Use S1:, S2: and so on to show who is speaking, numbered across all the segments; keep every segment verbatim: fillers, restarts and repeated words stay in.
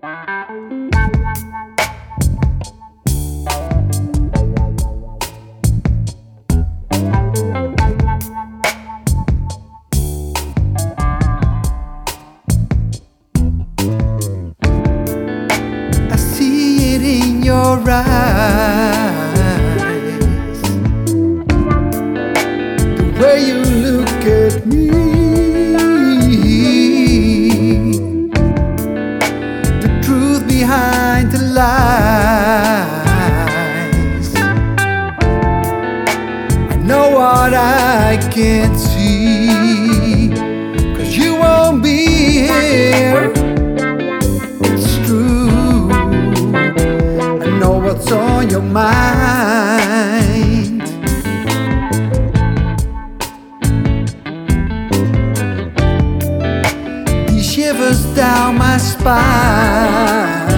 S1: I see it in your eyes, the way you look at me, the truth behind the lies. I know what I can't see, 'cause you won't be here. It's true, I know what's on your mind. These shivers down my spine,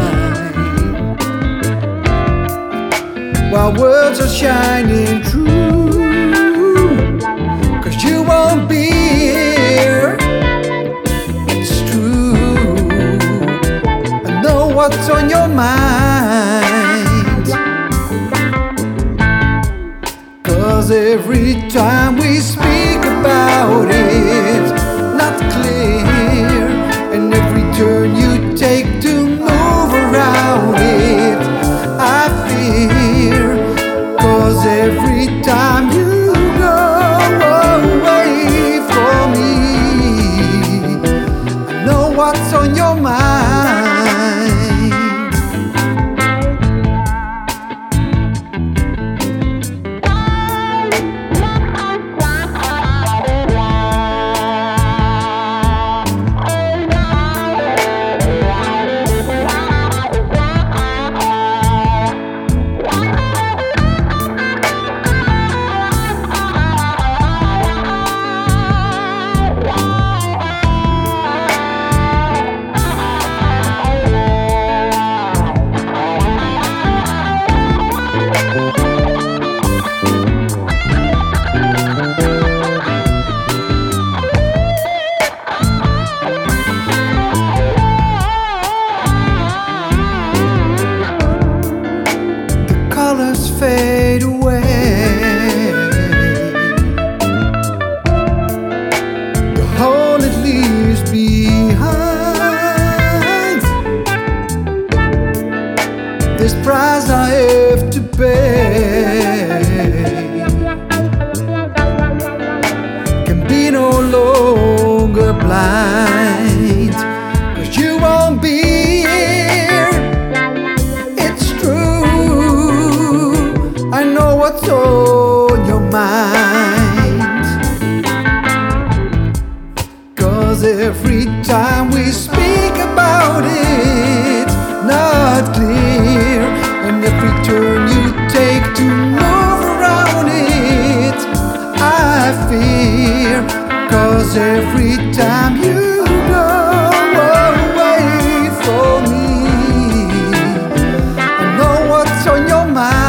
S1: while words are shining through, 'cause you won't be here. It's true, I know what's on your mind. 'Cause every time we speak about it, not clear, and every turn you take to move around it, I fear. 'Cause every time you go away from me, I know what's on your mind. Colors fade away, the hole it leaves behind. This price I have to pay can be no longer blind, 'cause you won't be here. It's true, I know what's on your mind. 'Cause every time we speak about it, not clear, and every turn you take to move around it, I fear. 'Cause every time you go away from me, I know what's on your mind.